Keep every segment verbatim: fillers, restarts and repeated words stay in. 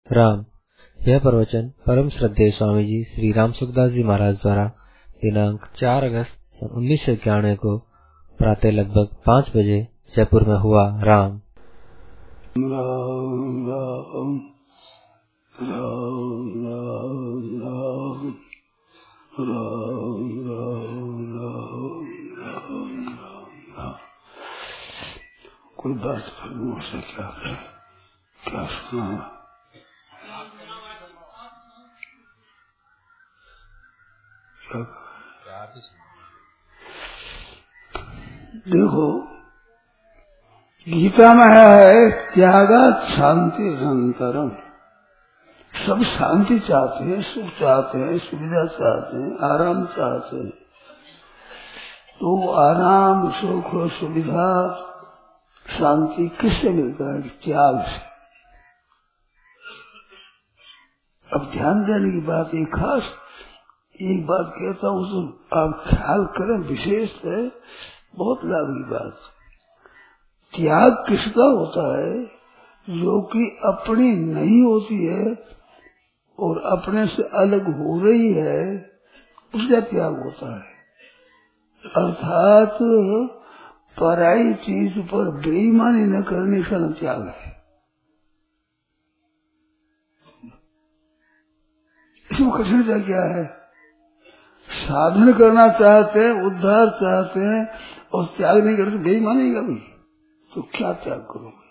राम। यह प्रवचन परम श्रद्धेय स्वामी जी श्री राम सुखदास जी महाराज द्वारा दिनांक चार अगस्त सन उन्नीस सौ इक्यानवे को प्रातः लगभग पाँच बजे जयपुर में हुआ। राम राम राम राम राम राम राम राम राम। कोई बात करने से क्या है, क्या सुना? देखो, गीता में है त्यागा शांति निरंतरम। सब शांति चाहते हैं, सुख चाहते हैं, सुविधा चाहते हैं, आराम चाहते हैं। तो आराम, सुख, सुविधा, शांति किससे मिलता है? त्याग से। अब ध्यान देने की बात एक खास एक बात कहता हूँ, तो आप ख्याल करें, विशेष है, बहुत लाभ की बात। त्याग किसका होता है? जो कि अपनी नहीं होती है और अपने से अलग हो रही है, उसका त्याग होता है। अर्थात पराई चीज पर बेईमानी न करने का त्याग है। इसमें कठिनता क्या है? साधन करना चाहते हैं, उद्धार चाहते हैं और त्याग नहीं करते, बेईमानी कभी, तो क्या त्याग करोगे?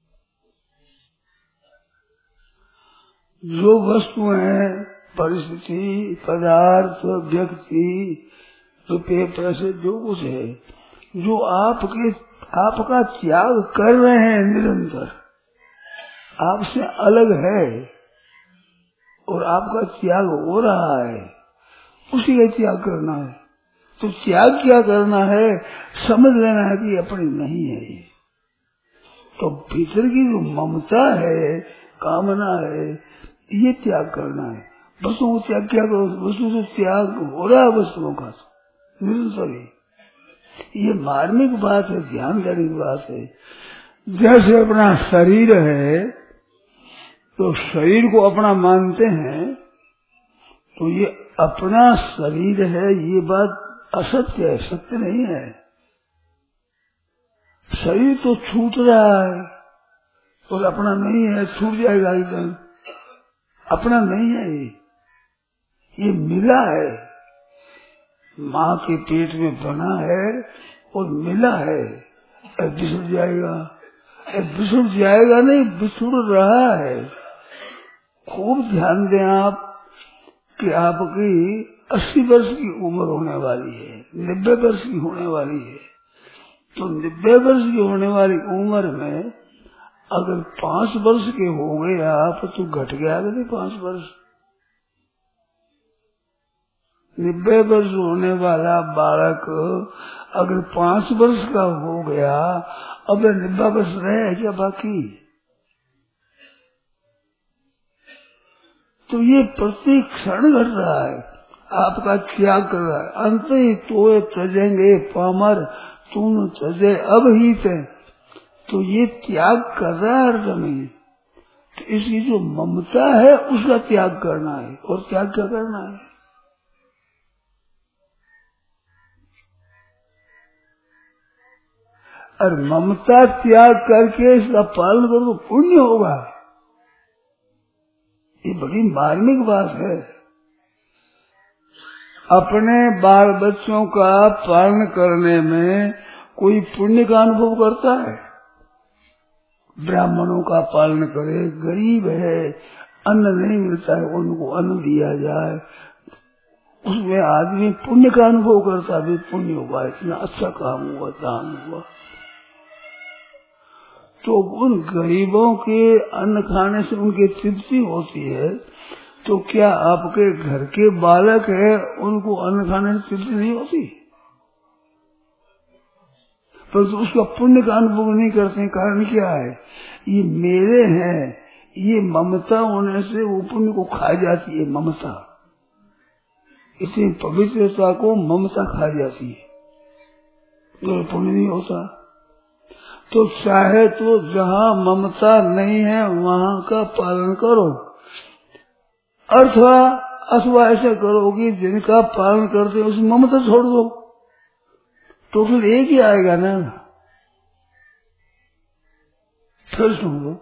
जो वस्तुएं, परिस्थिति, पदार्थ, व्यक्ति, रुपये, पैसे, जो कुछ है, जो आपके आपका त्याग कर रहे हैं निरंतर, आपसे अलग है और आपका त्याग हो रहा है, उसी का त्याग करना है। तो त्याग क्या करना है? समझ लेना है कि अपनी नहीं है ये। तो भीतर की जो ममता है, कामना है, ये त्याग करना है। वस्तुओं को त्याग क्या करो? वस्तु से त्याग हो रहा है, वस्तुओं का निरंतर ही। ये मार्मिक बात है, ध्यान देने की बात है। जैसे अपना शरीर है, तो शरीर को अपना मानते हैं, तो ये अपना शरीर है, ये बात असत्य है, सत्य नहीं है। शरीर तो छूट रहा है और अपना नहीं है, छूट जाएगा एकदम। अपना नहीं है ये, ये मिला है, माँ के पेट में बना है और मिला है। अब बिछुड़ जाएगा, अब बिछुड़ जाएगा नहीं, बिछुड़ रहा है। खूब ध्यान दें आप कि आपकी अस्सी वर्ष की उम्र होने वाली है, नब्बे वर्ष की होने वाली है। तो नब्बे वर्ष की होने वाली उम्र में अगर पांच वर्ष के हो गए आप, तो घट गया नहीं पांच वर्ष। नब्बे वर्ष होने वाला बालक अगर पांच वर्ष का हो गया, अब नब्बे वर्ष रहे क्या बाकी? तो ये प्रति क्षण घट रहा है, आपका त्याग कर रहा है। अंत ही तोए तजेंगे पामर, तुम तजे अब ही थे। तो ये त्याग कर रहा है अर्थ में। तो इसकी जो ममता है, उसका त्याग करना है। और त्याग क्या करना है? और ममता त्याग करके इसका पालन करो तो पुण्य होगा। ये बड़ी मार्मिक बात है। अपने बाल बच्चों का पालन करने में कोई पुण्य का अनुभव करता है? ब्राह्मणों का पालन करे, गरीब है, अन्न नहीं मिलता है, उनको अन्न दिया जाए, उसमें आदमी पुण्य का अनुभव करता है। पुण्य हुआ, इतना अच्छा काम हुआ, दान हुआ। तो उन गरीबों के अन्न खाने से उनकी तृप्ति होती है। तो क्या आपके घर के बालक है, उनको अन्न खाने से तृप्ति नहीं होती? पर तो उसका पुण्य का अनुभव नहीं करते। कारण क्या है? ये मेरे हैं, ये ममता होने से वो पुण्य को खा जाती है। ममता, इतनी पवित्रता को ममता खा जाती है, तो पुण्य नहीं होता। तो चाहे तो जहाँ ममता नहीं है वहाँ का पालन करो, अथवा अथवा ऐसा करो कि जिनका पालन करते हो उसमें ममता छोड़ दो, तो फिर एक ही आएगा ना। फिर सुन लो,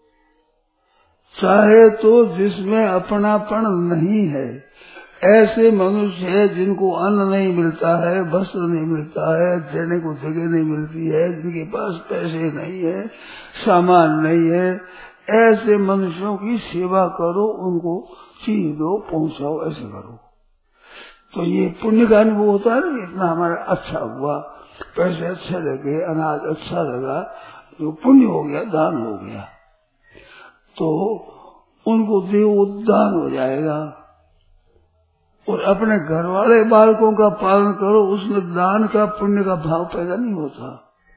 चाहे तो जिसमें अपनापन नहीं है, ऐसे मनुष्य है जिनको अन्न नहीं मिलता है, वस्त्र नहीं मिलता है, रहने को जगह नहीं मिलती है, जिनके पास पैसे नहीं है, सामान नहीं है, ऐसे मनुष्यों की सेवा करो, उनको चीज दो, पहुंचाओ, ऐसे करो। तो ये पुण्य का अनुभव होता है ना, इतना हमारा अच्छा हुआ, पैसे अच्छे लगे, अनाज अच्छा लगा, जो पुण्य हो गया, दान हो गया, तो उनको देव दान हो जाएगा। और अपने घर वाले बालकों का पालन करो, उसमें दान का पुण्य का भाव पैदा नहीं होता।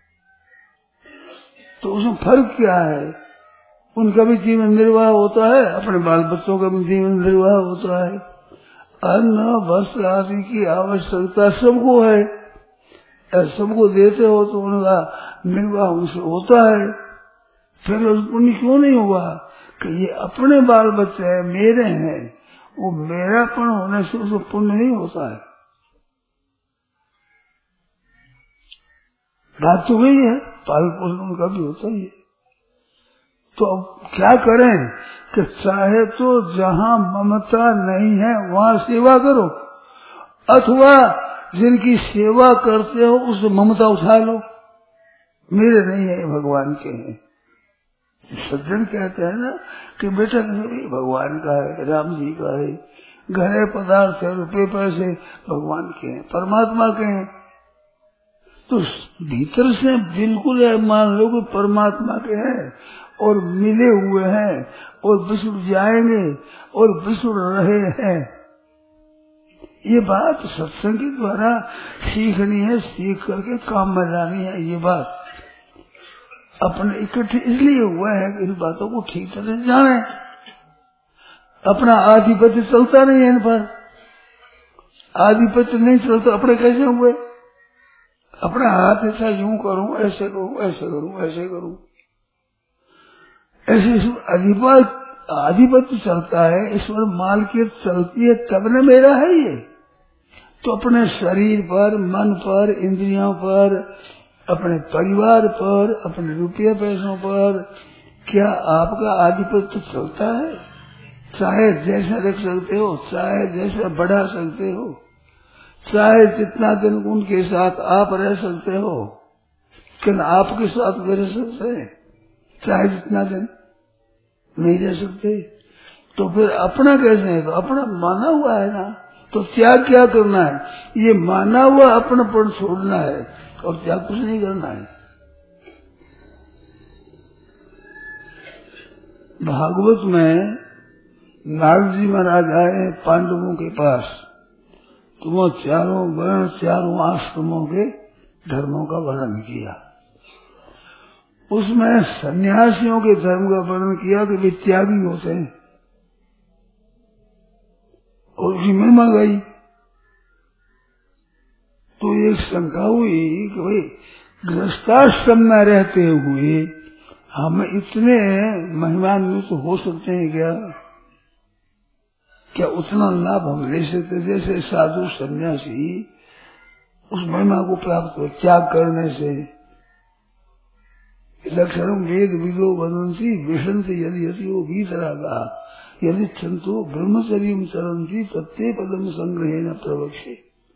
तो उसमें फर्क क्या है? उनका भी जीवन निर्वाह होता है, अपने बाल बच्चों का भी जीवन निर्वाह होता है। अन्न वस्त्र आदि की आवश्यकता सबको है, सबको देते हो तो उनका निर्वाह उनसे होता है। फिर उस पुण्य क्यों नहीं हुआ कि ये अपने बाल बच्चे हैं, मेरे हैं, वो मेरापन होने से उसको पुण्य नहीं होता है। बात तो वही है, पालन पोषण उनका भी होता ही है। तो अब क्या करें कि चाहे तो जहाँ ममता नहीं है वहाँ सेवा करो, अथवा जिनकी सेवा करते हो उससे ममता उठा लो, मेरे नहीं है, भगवान के हैं। सज्जन कहते हैं ना कि बेटा भी भगवान का है, राम जी का है, घरे पदार्थ है, रुपये पैसे भगवान के हैं, परमात्मा के हैं। तो भीतर से बिल्कुल मान लो कि परमात्मा के हैं और मिले हुए हैं और विसुड़ जाएंगे और विसुड़ रहे हैं। ये बात सत्संग के द्वारा सीखनी है, सीख करके काम में लानी है। ये बात अपने इकट्ठे इसलिए हुआ है कि इन बातों को ठीक तरह से जाने। अपना आधिपत्य चलता नहीं है इन पर, आधिपत्य नहीं चलता, अपने कैसे हुए? अपना हाथ ऐसा यूं करूं, ऐसे करूं, ऐसे करूं, ऐसे करूं, ऐसे आधिपत्य आधिपत्य चलता है, ईश्वर मालकियत चलती है, तब न मेरा है ये। तो अपने शरीर पर, मन पर, इंद्रियों पर, अपने परिवार पर, अपने रुपये पैसों पर क्या आपका आधिपत्य चलता है? चाहे जैसा रख सकते हो, चाहे जैसा बढ़ा सकते हो, चाहे जितना दिन उनके साथ आप रह सकते हो, लेकिन आपके साथ वे रह सकते हैं, चाहे जितना दिन नहीं रह सकते। तो फिर अपना कैसे है? तो अपना माना हुआ है ना, तो त्याग क्या करना है? ये माना हुआ अपनापन छोड़ना है और त्याग कुछ नहीं करना है। भागवत में नारद जी महाराज आए पांडवों के पास, तो वो चारों वर्ण, चारों आश्रमों के धर्मों का वर्णन किया। उसमें सन्यासियों के धर्म का वर्णन किया कि वे त्यागी होते हैं, और उसी में महिमा गई। तो एक शंका हुई कि भाई गृहस्थाश्रम में रहते हुए हम इतने महिमान्वित हो सकते हैं क्या? क्या उतना लाभ हम ले सकते जैसे साधु सन्यासी उस महिमा को प्राप्त हो त्याग करने से? लक्षणम वेद विदो वदंती विशंति यदि यदि वो गीतरागा यदि छंतो ब्रह्मचर्य चरंती तत्ते पदम संग्रह न प्रवक्षे।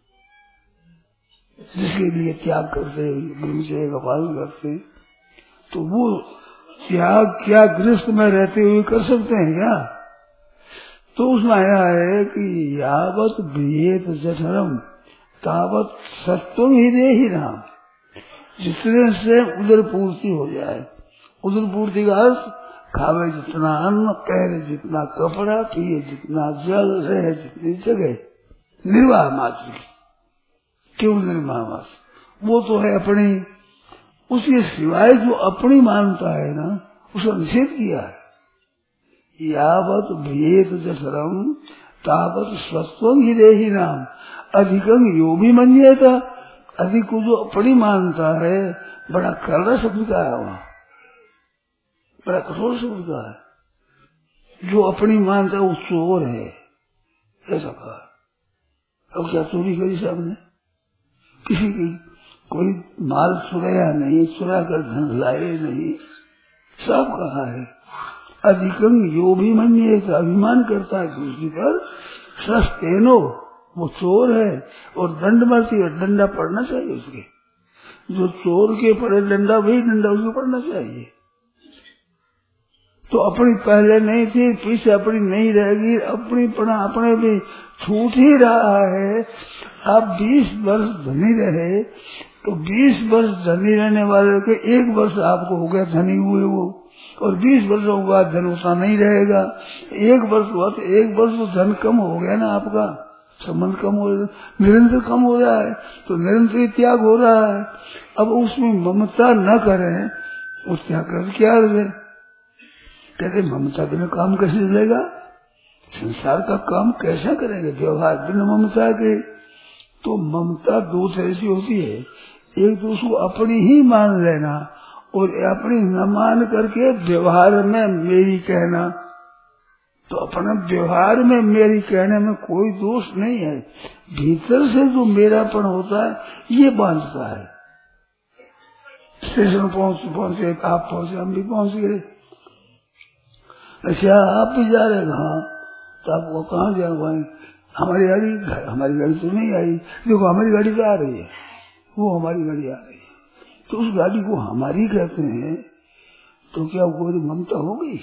जिसके लिए त्याग करते ब्रह्मचर्य का पालन करते, तो वो त्याग क्या गृहस्थ में रहते हुए कर सकते हैं क्या? तो उसमें आया है कि यावत भेद जठरम तावत सत्वम ही दे ही राम। जितने से उदर पूर्ति हो जाए, उदर पूर्ति का अर्थ खावे जितना अन्न, पहने जितना कपड़ा, पिए जितना जल, रहे जितनी जगह, निर्वाह मात्र की। क्यों निर्वाह मात्र? वो तो है अपनी, उसके सिवाय जो अपनी मानता है ना, उसका निषेध किया है। यावत भेद जठरम तावत स्वस्वं ही देहि नाम अधिकं यो भी मन्येता अधिक को जो अपनी मानता है, बड़ा कड़वा शब्द का है, वहाँ बड़ा कठोर शब्द का है। जो अपनी मानता है वो चोर है, ऐसा कहा। अब क्या चोरी करी सबने? किसी की कोई माल चुराया नहीं, चुरा कर धन लाए नहीं, सब कहा है। अधिकंग यो भी मन्ये, अभिमान करता है दूसरी पर, सस्तेनो वो चोर है, और दंड मरती है, डंडा पड़ना चाहिए उसके। जो चोर के पड़े डंडा, वही डंडा उसको पड़ना चाहिए। तो अपनी पहले नहीं थी, पीछे अपनी नहीं रहेगी, अपनी पड़ा अपने भी छूट ही रहा है। आप बीस वर्ष धनी रहे तो बीस वर्ष धनी रहने वाले के एक वर्ष आपको हो गया धनी हुए वो, और बीस वर्षों के बाद धन उतना नहीं रहेगा। एक वर्ष हुआ तो एक वर्ष तो धन कम हो गया ना, आपका संबंध कम हो गया, निरंतर कम हो रहा है, तो निरंतर त्याग हो रहा है। अब उसमें ममता न करें, उस त्याग कर क्या रहे? कहते ममता बिना काम कैसे चलेगा? संसार का काम कैसा करेंगे व्यवहार बिना ममता के? तो ममता दो तरह से होती है। एक तो उसको अपनी ही मान लेना, और अपनी न मान करके व्यवहार में मेरी कहना। तो अपना व्यवहार में मेरी कहने में कोई दोष नहीं है, भीतर से जो मेरापन होता है ये बांधता है। स्टेशन पहुंच पहुंचे आप पहुंचे, हम भी पहुंच गए। अच्छा आप भी जा रहे कहाँ? तो आपको कहाँ जाऊँ? हमारी गाड़ी हमारी गाड़ी तो नहीं आई, देखो हमारी गाड़ी तो आ रही है, वो हमारी गाड़ी आ रही है। तो उस गाड़ी को हमारी कहते हैं, तो क्या वो ममता हो गई?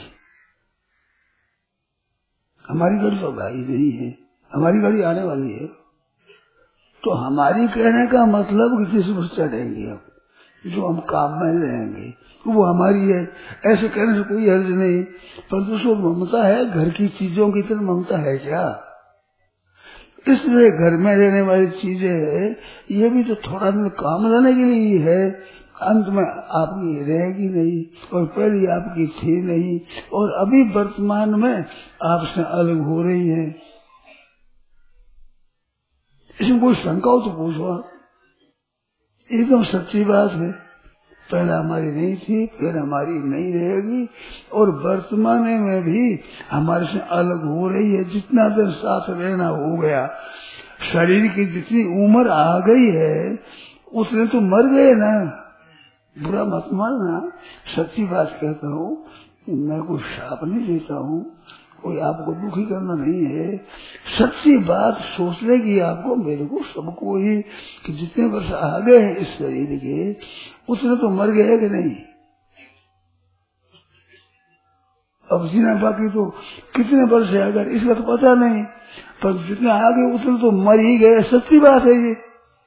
हमारी गाड़ी तो भाई नहीं है, हमारी गाड़ी आने वाली है। तो हमारी कहने का मतलब कि जिस पर चढ़ेंगे अब, जो हम काम में रहेंगे तो वो हमारी है, ऐसे कहने से कोई हर्ज नहीं। पर उसको ममता है, घर की चीजों की तरह ममता है क्या? इसलिए घर में रहने वाली चीजें है, ये भी तो थोड़ा दिन काम लाने के लिए ही है, अंत में आपकी रहेगी नहीं, और पहले आपकी थी नहीं, और अभी वर्तमान में आपसे अलग हो रही है। इसमें कोई शंका हो तो पूछो, एकदम सच्ची बात है। पहले हमारी नहीं थी, फिर हमारी नहीं रहेगी, और वर्तमान में भी हमारे से अलग हो रही है। जितना देर साथ रहना हो गया, शरीर की जितनी उम्र आ गई है उसने तो मर गए ना। बुरा मत मानना, सच्ची बात कहता हूँ, मैं कोई शाप नहीं देता हूँ, कोई आपको दुखी करना नहीं है। सच्ची बात सोचने की आपको, मेरे को, सबको ही, कि जितने वर्ष आ गए हैं इस शरीर के, उसने तो मर गए कि नहीं? अब जीना बाकी तो कितने वर्ष है अगर इसका तो पता नहीं, पर जितने आ गए उतने तो मर ही गए। सच्ची बात है ये।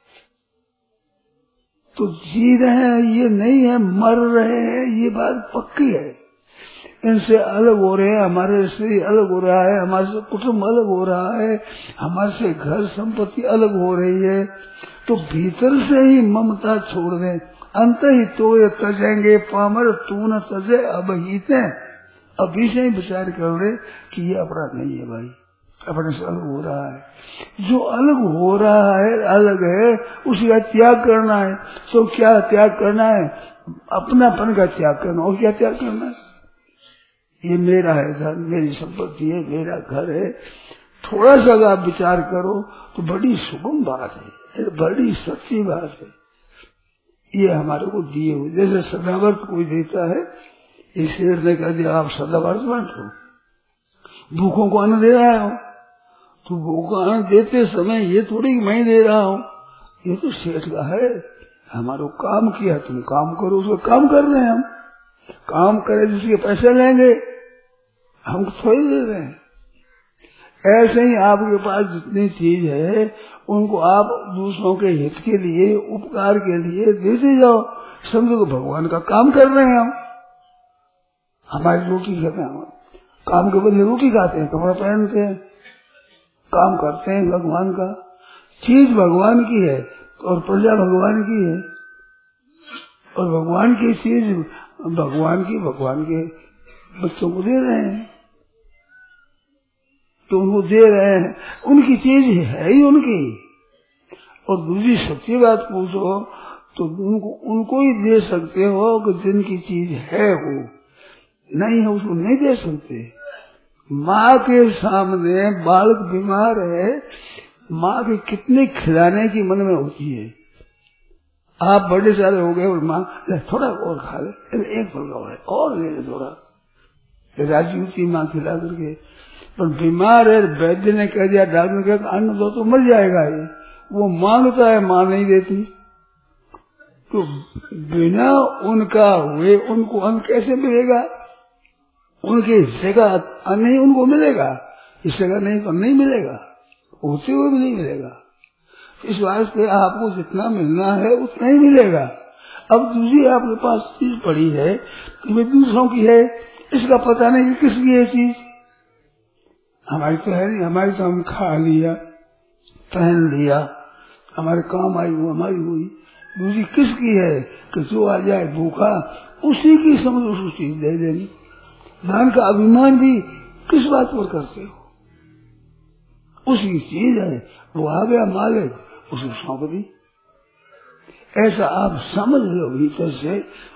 तो जी रहे हैं ये नहीं है, मर रहे हैं ये बात पक्की है। इनसे अलग हो रहे हैं, हमारे से अलग हो रहा है, हमारे से कुटुंब अलग हो रहा है, हमारे से घर संपत्ति अलग हो रही है। तो भीतर से ही ममता छोड़ दें। अंत ही तो ये तजेंगे पामर तू न तजे अब हीते, अभी से ही विचार कर ले कि ये अपना नहीं है भाई, अपने से अलग हो रहा है। जो अलग हो रहा है, अलग है, उसी का त्याग करना है। तो क्या त्याग करना है? अपनापन का त्याग करना। और क्या त्याग करना है? ये मेरा है धन, मेरी संपत्ति है, मेरा घर है। थोड़ा सा अगर आप विचार करो तो बड़ी सुगम बात है, बड़ी सच्ची बात है। ये हमारे को दिए हुए, जैसे सदावर्त कोई देता है, इस शेर ने कह दिया आप सदावर्त बांटो, भूखों को अन्न दे रहा हो, तो भूखों अन्न देते समय ये थोड़ी मैं दे रहा हूँ, ये तो शेठ का है। हमारा काम किया, तुम काम करो, उसका काम कर रहे हैं हम, काम करें जिसके पैसे लेंगे, हम थोड़ी दे रहे हैं। ऐसे ही आपके पास जितनी चीज है उनको आप दूसरों के हित के लिए, उपकार के लिए देते जाओ। समझो तो भगवान का काम कर रहे हैं हम। हमारी रोटी खाते हैं, काम के बदले रोटी खाते हैं, कपड़ा पहनते हैं, काम करते हैं भगवान का। चीज भगवान की है और प्रजा भगवान की है, और भगवान की चीज भगवान की भगवान के बच्चों को दे रहे हैं। तो उनको दे रहे हैं, उनकी चीज है ही उनकी। और दूसरी सच्ची बात पूछो तो उनको उनको ही दे सकते हो कि जिनकी चीज है वो नहीं है उसको नहीं दे सकते। माँ के सामने बालक बीमार है, माँ के कितने खिलाने की मन में होती है। आप बड़े सारे हो गए और माँ थोड़ा और खा ले, एक फल का और ले ले थोड़ा, राजी होती माँ खिला करके। पर बीमार है, वैद्य ने कह दिया, डॉक्टर ने कहा अन्न दो तो मर जाएगा ये, वो मांगता है माँ नहीं देती। तो बिना उनका हुए उनको अन्न कैसे मिलेगा? उनके हिस्से का अन्न ही उनको मिलेगा, हिस्से का नहीं तो नहीं मिलेगा, होते हुए भी नहीं मिलेगा। इस वास्ते आपको जितना मिलना है उतना ही मिलेगा। अब दूसरी आपके पास चीज पड़ी है कि वे दूसरों की है, इसका पता नहीं कि किसकी है चीज। हमारी तो है नहीं, हमारी तो हम खा लिया, पहन लिया, हमारे काम आई वो हमारी हुई। दूसरी किसकी है कि जो आ जाए भूखा उसी की समझ उसको चीज दे देनी। दान का अभिमान भी किस बात पर करते हो? उसकी चीज है, वो आ गया मालिक, उसको सौंप दी। ऐसा आप समझ लो भीतर से,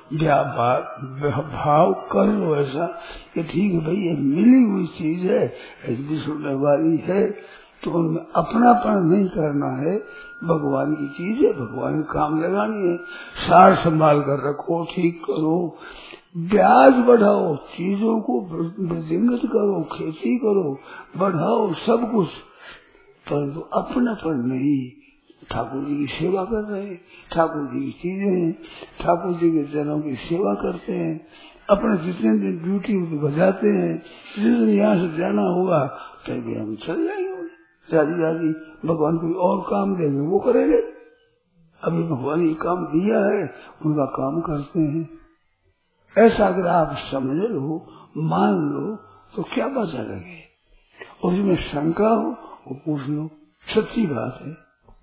भाव कर लो ऐसा कि ठीक है भाई ये मिली हुई चीज है, बिछड़ने वाली है, तो उनमें अपनापन नहीं करना है। भगवान की चीज है, भगवान के काम लगानी है। सार संभाल कर रखो, ठीक करो, ब्याज बढ़ाओ, चीजों को वृद्धिंगत करो, खेती करो, बढ़ाओ सब कुछ, परंतु अपनापन नहीं। ठाकुर जी की सेवा कर रहे हैं, ठाकुर जी की चीजें हैं, ठाकुर जी के जनों की सेवा करते हैं, अपने जितने दिन ड्यूटी बजाते हैं, जिस दिन यहाँ से जाना होगा कहीं हम चल जाएंगे, जाती जाती भगवान कोई और काम देंगे वो करेंगे। अभी भगवान ये काम दिया है उनका काम करते हैं। ऐसा अगर आप समझ लो, मान लो, तो क्या बचा लगे। और जिसमें शंका हो वो पूछ लो, सच्ची बात है।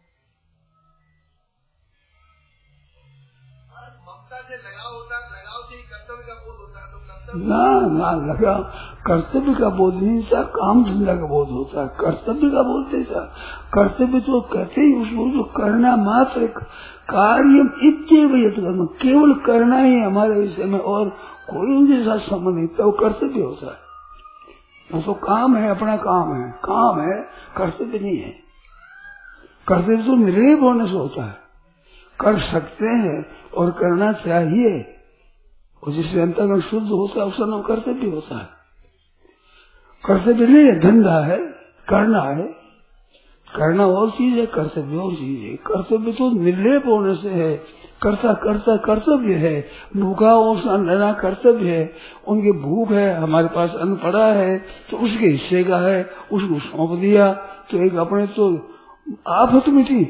ना ना लगा कर्तव्य का बोध नहीं था, काम धंधा का बोध होता है, कर्तव्य का बोध नहीं था। कर्तव्य तो कहते ही उसको जो करना मात्र कार्य इत्येव, केवल करना ही हमारे विषय में और कोई उनके साथ संबंध नहीं था, वो कर्तव्य होता है। वो तो काम है, अपना काम है, काम है, कर्तव्य नहीं है। कर्तव्य तो निर्लेप होने से होता है, कर सकते हैं और करना चाहिए, और जिससे अंतर्गत शुद्ध होता है उसका नाम कर्तव्य होता है। कर्तव्य नहीं है, धंधा है, करना है, करना और चीज है, कर्तव्य और चीज है। कर्तव्य तो निर्लेप होने से है, करता करता कर्तव्य है। भूखा उसका लेना कर्तव्य है, उनकी भूख है, हमारे पास अन्न पड़ा है तो उसके हिस्से का है, उसको सौंप दिया तो एक अपने तो आफत मिटी।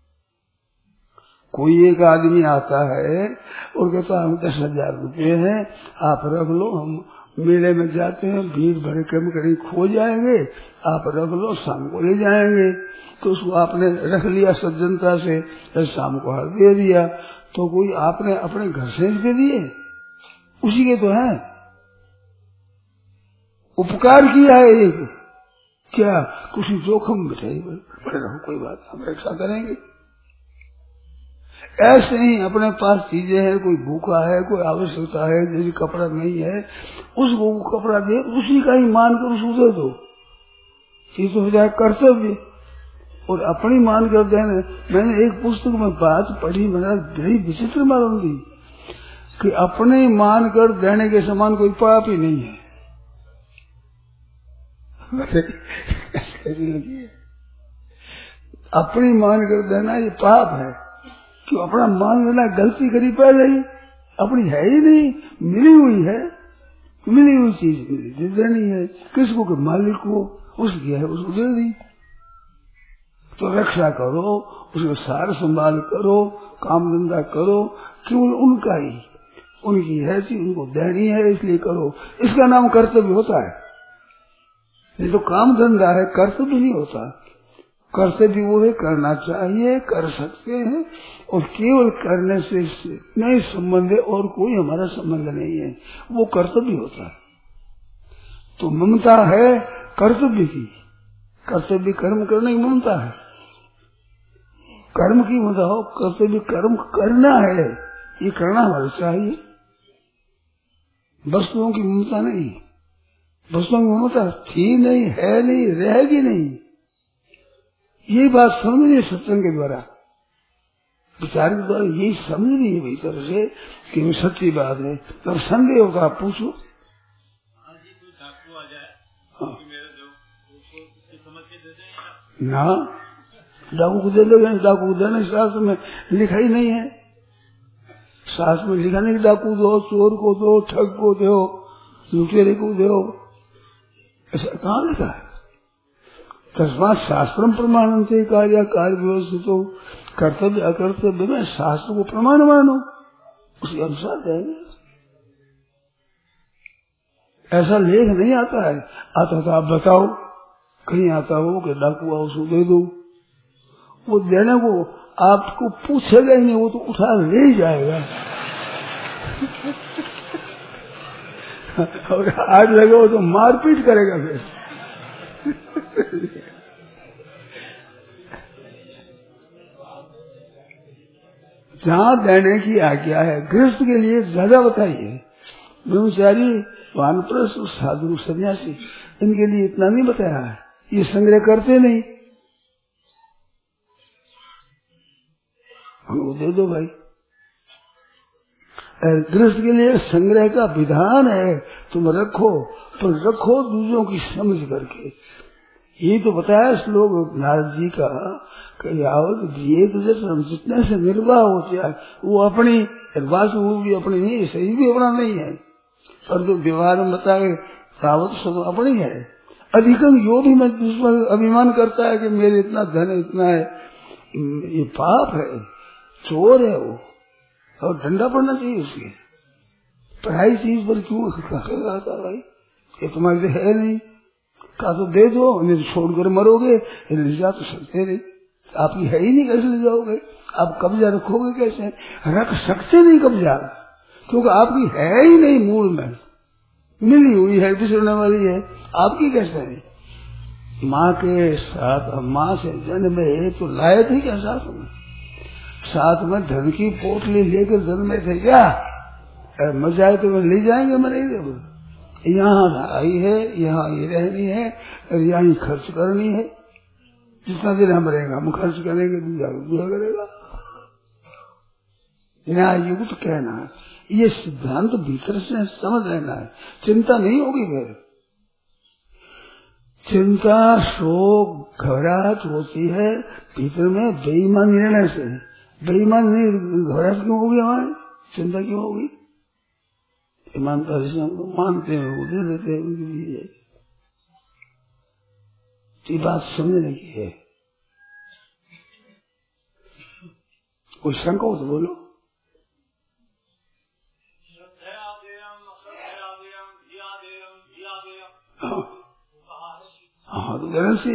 कोई एक आदमी आता है और कहता हम दस हजार रुपये हैं, आप रख लो, हम मेले में जाते हैं, भीड़ भरे कम कहीं खो जाएंगे, आप रख लो, शाम को ले जाएंगे। तो उसको आपने रख लिया सज्जनता से, तो शाम को हर दे दिया। तो कोई आपने अपने घर से रुपये दिए, उसी के तो है, उपकार किया है एक, क्या कुछ जोखिम बिठाई बड़े रहो, कोई बात हम रक्षा करेंगे। ऐसे ही अपने पास चीजें हैं, कोई भूखा है, कोई आवश्यकता है, जैसे कपड़ा नहीं है, उसको वो कपड़ा दे, उसी का ही मान कर उसको दे दो, ये तो हो जाए कर्तव्य। और अपनी मान कर देने, मैंने एक पुस्तक में बात पढ़ी, मेरा बड़ी विचित्र मालूम थी कि अपने मान कर देने के समान कोई पाप ही नहीं है। कैसी लगी है? अपनी मान कर देना ये पाप है, क्यों? अपना मान लेना गलती करी पहले ही, अपनी है ही नहीं, मिली हुई है, मिली हुई चीज मिली देनी है, किसको के मालिक को, उसकी है उसको दे दी। तो रक्षा करो, उसको सार संभाल करो, काम धंधा करो, केवल उनका ही, उनकी है चीज उनको देनी है इसलिए करो, इसका नाम कर्तव्य होता है। ये तो काम धंधा है, कर्तव्य नहीं होता। कर्तव्य वो है, करना चाहिए, कर सकते हैं, और केवल करने से नहीं संबंध है, और कोई हमारा संबंध नहीं है, वो कर्तव्य होता है। तो ममता है कर्तव्य की, कर्तव्य कर्म करने की ममता है। कर्म की बताओ, कर्तव्य कर्म करना है, ये करना हमारा चाहिए। वस्तुओं की ममता नहीं, वस्तुओं की ममता थी नहीं, है नहीं, रहेगी नहीं। ये बात समझिए सत्संग के द्वारा, विचार के द्वारा यही समझ रही है भीतर से कि वो सच्ची बात है। तब संदेह होगा आप पूछो। ना डाकू को दे देगा, डाकू को देने शास्त्र में लिखा ही नहीं है। शास्त्र में लिखा नहीं डाकू दो, चोर को दो, ठग को दो, लुटेरे को दो, ऐसा कहाँ लिखा है? तस्मात् शास्त्रम प्रमाणन्ते कार्य कार्य व्यवस्थितो, कर्तव्य अकर्तव्य में शास्त्र को प्रमाण मानो, उसके अनुसार रहेंगे। ऐसा लेख नहीं आता है। आता तो आप बताओ, कहीं आता हो कि डाकू आओ उसको दे दो, वो देने को आपको पूछेगा ही नहीं, वो तो उठा ले जाएगा। और आज लगे तो मारपीट करेगा फिर। जहाँ देने की आज्ञा है, गृहस्थ के लिए ज्यादा बताइए। ब्रह्मचारी, वानप्रस्थ, साधु, सन्यासी, इनके लिए इतना नहीं बताया है। ये संग्रह करते नहीं, वो दे दो भाई। गृहस्थ के लिए संग्रह का विधान है, तुम रखो, पर रखो दूसरों की समझ करके। ये तो बताया श्लोक नारद जी का, ये तो जैसे हम जितने से निर्वाह होते हैं, वो अपनी निर्वाह वो भी अपनी नहीं है, सही भी अपना नहीं है, पर तो व्यवहार में बताए सावत सब अपनी है। अधिकम यो भी मैं जिसमें अभिमान करता है कि मेरे इतना धन है, इतना है, ये पाप है, चोर है वो, और डंडा पड़ना चाहिए उसके। पढ़ाई चीज पर क्यों आता भाई, ये तुम्हारे है नहीं, का तो दे दो, नहीं तो छोड़कर मरोगे, ले जा तो सकते नहीं, आपकी है ही नहीं, कैसे ले जाओगे? आप कब्जा रखोगे कैसे? रख सकते नहीं कब्जा, क्योंकि आपकी है ही नहीं, मूल में मिली हुई है, बिछड़ने वाली है, आपकी कैसे है? माँ के साथ, माँ से जन्म है तो लाए थे क्या साथ में? साथ में धन की पोटली लेकर जन्मे थे क्या? मजा आए तो मैं ले जाएंगे, मैं नहीं देगा। यहाँ आई है, यहाँ ये रहनी है, और यहाँ ही खर्च करनी है। जितना दिन हम रहेगा हम खर्च करेंगे, दूसरा दूसरा करेगा। यहाँ युक्त कहना है, ये सिद्धांत भीतर से समझ लेना है, चिंता नहीं होगी। फिर चिंता, शोक, घबराहट होती है भीतर में बेईमान निर्णय से। बेईमान नहीं, घबराहट क्यों होगी हमारे, चिंता क्यों होगी? ईमानदारी से हमको मानते हैं, वो दे देते हैं उनके लिए। ये बात समझने की है। कोई शंका हो तो बोलो। हाँ तो गलत से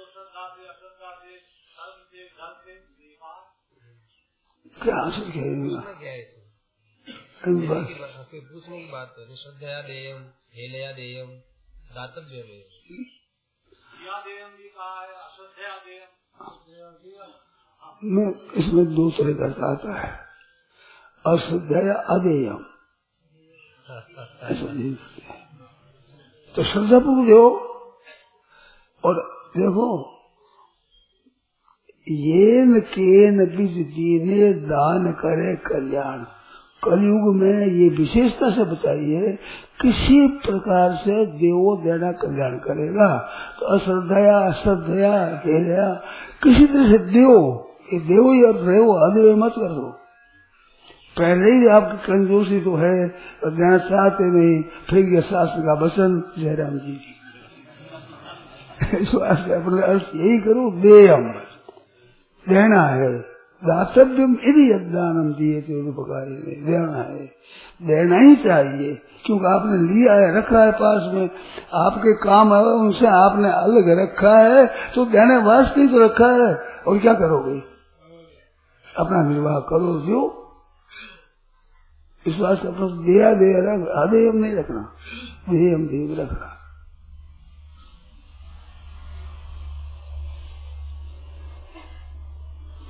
क्या आंसर कहेगा? पूछने की बात है, श्रद्धया देयम, हेलया देयम, दातव्य में इसमें दो तरह का आता है, अश्रद्धया अदेयम, ऐसा नहीं तो श्रद्धा पूर्वक दो। और देखो, ये न के न बीज दीने दान करे कल्याण, कलयुग में ये विशेषता से बताइए, किसी प्रकार से देवो देना कल्याण करेगा। तो अश्रद्धया, अश्रद्धया, हेलया, किसी तरह से देव, ये देव ही अर्थ है, वो अदेव मत कर दो। पहले ही आपकी कंजूसी तो है और देना चाहते नहीं, फिर ये शास्त्र का वचन जयराम जी की इस वास्ते अपने अर्थ यही करो, देयम देना है, दातव्यम यदि यज्ञानम दिए थे उपकारी देना है, देना ही चाहिए, क्योंकि आपने लिया है, रखा है पास में, आपके काम है, उनसे आपने अलग रखा है, तो देने वास्ते ही तो रखा है। और क्या करोगे? अपना निर्वाह करो जो, इस वास्ते अपना दिया दे रख, अदेयम नहीं रखना, देयम देव रखना।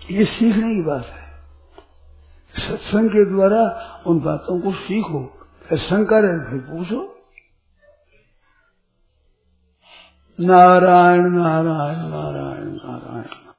ये सीखने की बात है। सत्संग के द्वारा उन बातों को सीखो। शंका है फिर पूछो। नारायण नारायण नारायण नारायण।